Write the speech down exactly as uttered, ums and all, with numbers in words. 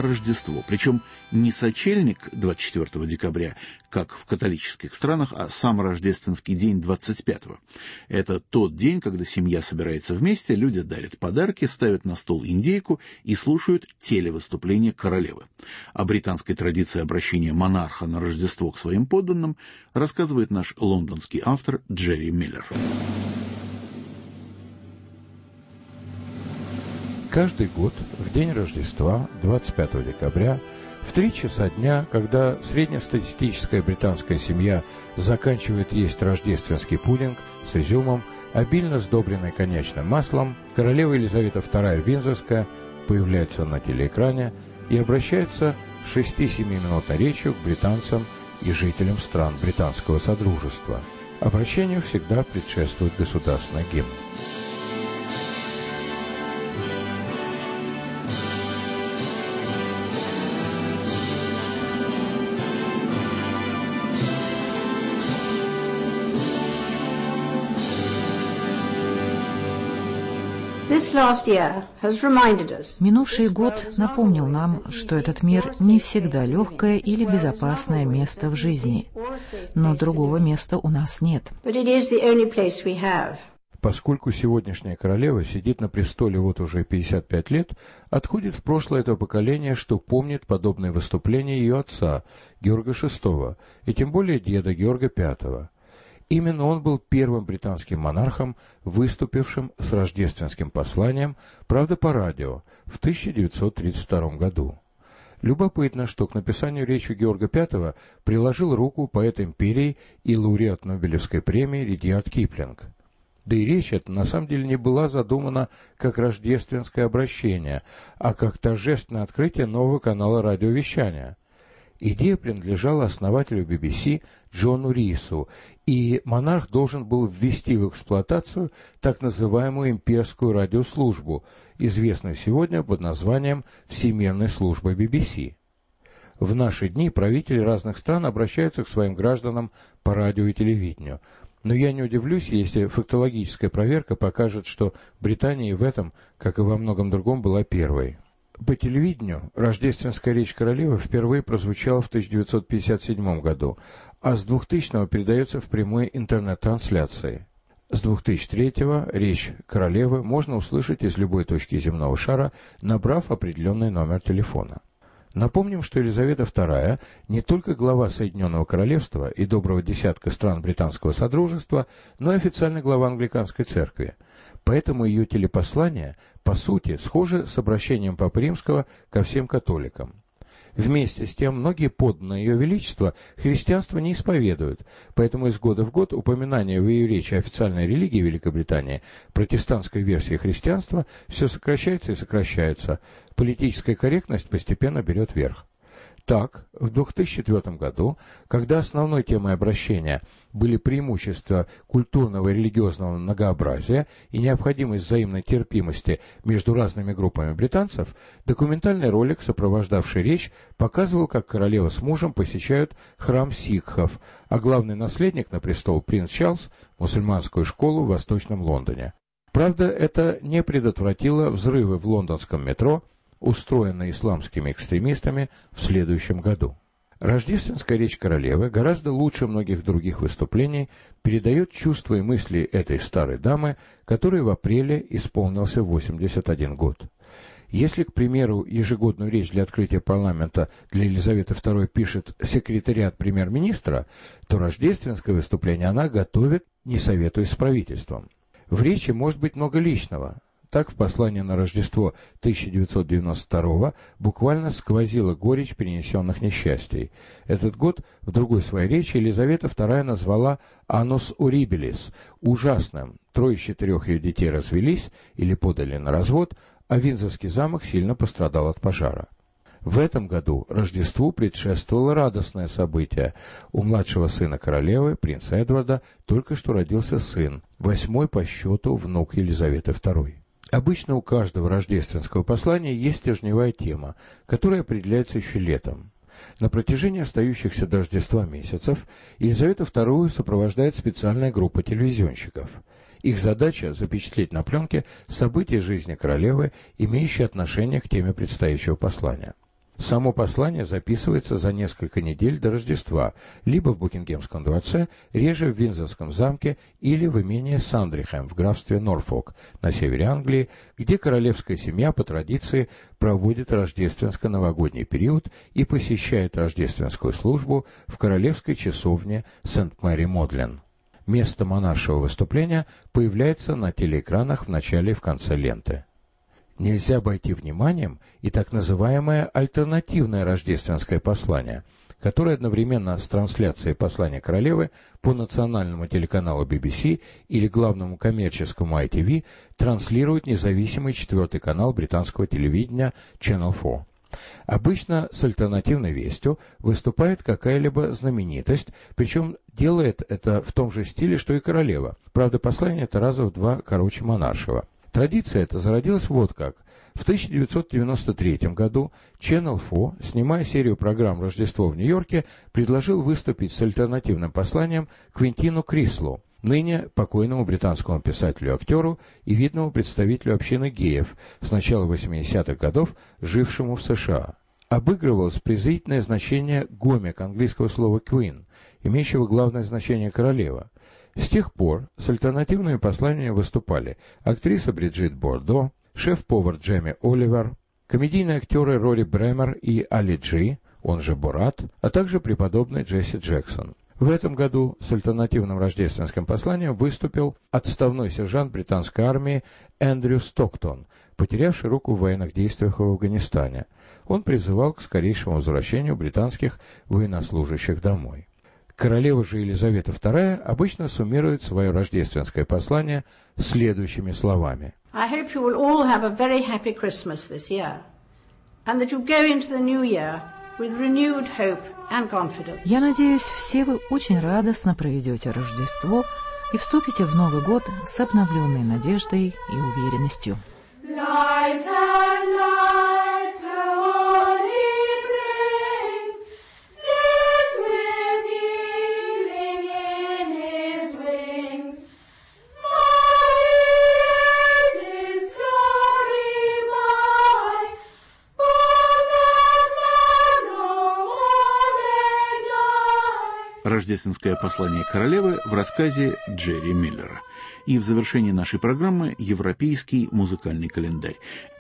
Рождество. Причем не сочельник двадцать четвёртого декабря, как в католических странах, а сам рождественский день двадцать пятого. Это тот день, когда семья собирается вместе, люди дарят подарки, ставят на стол индейку и слушают телевыступление королевы. О британской традиции обращения монарха на Рождество к своим подданным рассказывает наш лондонский автор Джерри Миллер. Каждый год в день Рождества, двадцать пятого декабря, в три часа дня, когда среднестатистическая британская семья заканчивает есть рождественский пудинг с изюмом, обильно сдобренный коньячным маслом, королева Елизавета вторая Виндзорская появляется на телеэкране и обращается с шести-семиминутной речью к британцам и жителям стран британского содружества. Обращению всегда предшествует государственный гимн. Минувший год напомнил нам, что этот мир не всегда легкое или безопасное место в жизни, но другого места у нас нет. Поскольку сегодняшняя королева сидит на престоле вот уже пятьдесят пять лет, отходит в прошлое то поколение, что помнит подобные выступления ее отца, Георга шестого, и тем более деда Георга пятого. Именно он был первым британским монархом, выступившим с рождественским посланием, правда по радио, в тысяча девятьсот тридцать втором году. Любопытно, что к написанию речи Георга пятого приложил руку поэт империи и лауреат Нобелевской премии Ридьярд Киплинг. Да и речь эта на самом деле не была задумана как рождественское обращение, а как торжественное открытие нового канала радиовещания. Идея принадлежала основателю би би си Джону Рису, и монарх должен был ввести в эксплуатацию так называемую имперскую радиослужбу, известную сегодня под названием Всемирной службы би би си. В наши дни правители разных стран обращаются к своим гражданам по радио и телевидению, но я не удивлюсь, если фактологическая проверка покажет, что Британия в этом, как и во многом другом, была первой. По телевидению рождественская речь королевы впервые прозвучала в тысяча девятьсот пятьдесят седьмом году, а с двухтысячного передается в прямой интернет-трансляции. С две тысячи третьего речь королевы можно услышать из любой точки земного шара, набрав определенный номер телефона. Напомним, что Елизавета вторая не только глава Соединенного Королевства и доброго десятка стран британского содружества, но и официальный глава англиканской церкви. Поэтому ее телепослание, по сути, схоже с обращением Папы Римского ко всем католикам. Вместе с тем, многие подданные Ее Величества христианство не исповедуют, поэтому из года в год упоминание в ее речи официальной религии Великобритании, протестантской версии христианства, все сокращается и сокращается. Политическая корректность постепенно берет верх. Так, в две тысячи четвёртом году, когда основной темой обращения были преимущества культурного и религиозного многообразия и необходимость взаимной терпимости между разными группами британцев, документальный ролик, сопровождавший речь, показывал, как королева с мужем посещают храм сикхов, а главный наследник на престол принц Чарльз – мусульманскую школу в Восточном Лондоне. Правда, это не предотвратило взрывы в лондонском метро, устроенной исламскими экстремистами в следующем году. Рождественская речь королевы гораздо лучше многих других выступлений передает чувства и мысли этой старой дамы, которой в апреле исполнился восемьдесят один год. Если, к примеру, ежегодную речь для открытия парламента для Елизаветы второй пишет секретариат премьер-министра, то рождественское выступление она готовит, не советуясь с правительством. В речи может быть много личного. Так, в послании на Рождество тысяча девятьсот девяносто второго буквально сквозила горечь перенесенных несчастий. Этот год в другой своей речи Елизавета вторая назвала «Annus Horribilis» – ужасным. Трое из четырех ее детей развелись или подали на развод, а Виндзорский замок сильно пострадал от пожара. В этом году Рождеству предшествовало радостное событие. У младшего сына королевы, принца Эдварда, только что родился сын, восьмой по счету внук Елизаветы второй. Обычно у каждого рождественского послания есть стержневая тема, которая определяется еще летом. На протяжении остающихся до Рождества месяцев Елизавету вторую сопровождает специальная группа телевизионщиков. Их задача – запечатлеть на пленке события жизни королевы, имеющие отношение к теме предстоящего послания. Само послание записывается за несколько недель до Рождества, либо в Букингемском дворце, реже в Виндзорском замке или в имении Сандрихем в графстве Норфолк на севере Англии, где королевская семья по традиции проводит рождественско-новогодний период и посещает рождественскую службу в королевской часовне Сент-Мэри-Модлен. Место монаршего выступления появляется на телеэкранах в начале и в конце ленты. Нельзя обойти вниманием и так называемое альтернативное рождественское послание, которое одновременно с трансляцией послания королевы по национальному телеканалу би би си или главному коммерческому ай ти ви транслирует независимый четвертый канал британского телевидения Channel четыре. Обычно с альтернативной вестью выступает какая-либо знаменитость, причем делает это в том же стиле, что и королева. Правда, послание это раза в два короче монаршего. Традиция эта зародилась вот как. В тысяча девятьсот девяносто третьем году Channel четыре, снимая серию программ «Рождество в Нью-Йорке», предложил выступить с альтернативным посланием Квентину Крислу, ныне покойному британскому писателю и актеру и видному представителю общины геев, с начала восьмидесятых годов жившему в США. Обыгрывалось презрительное значение гомик английского слова «queen», имеющего главное значение «королева». С тех пор с альтернативными посланиями выступали актриса Бриджит Бордо, шеф-повар Джейми Оливер, комедийные актеры Рори Бремер и Али Джи, он же Борат, а также преподобный Джесси Джексон. В этом году с альтернативным рождественским посланием выступил отставной сержант британской армии Эндрю Стоктон, потерявший руку в военных действиях в Афганистане. Он призывал к скорейшему возвращению британских военнослужащих домой. Королева же Елизавета вторая обычно суммирует свое рождественское послание следующими словами. I hope you will all have a very happy Christmas this year, and that you go into the new year with renewed hope and confidence. Я надеюсь, все вы очень радостно проведете Рождество и вступите в Новый год с обновленной надеждой и уверенностью. Light and light, all he brings, blessed with healing in his wings. Mighty is his glory by, born that man no more may die. Рождественское послание королевы в рассказе Джерри Миллера. И в завершении нашей программы европейский музыкальный календарь.